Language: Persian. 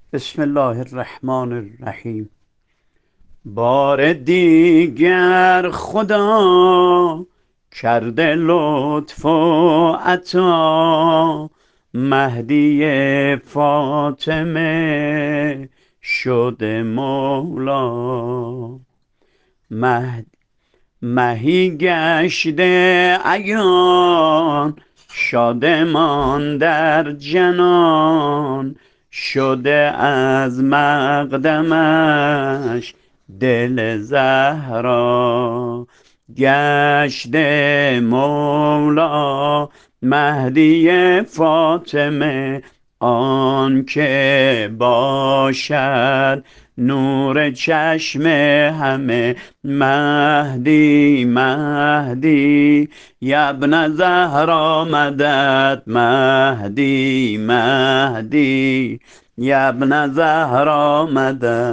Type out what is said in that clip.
بسم الله الرحمن الرحیم. بار دیگر خدا کرده لطف و عطا، مهدی فاطمه شده مولا. مهی گشته عیان، شادمان در جنان، شده از مقدمش دل زهرا. گشته مولا مهدی فاطمه، آن که باشد نور چشم همه. مهدی مهدی یبن زهرا مدد، مهدی مهدی یبن زهرا مدد.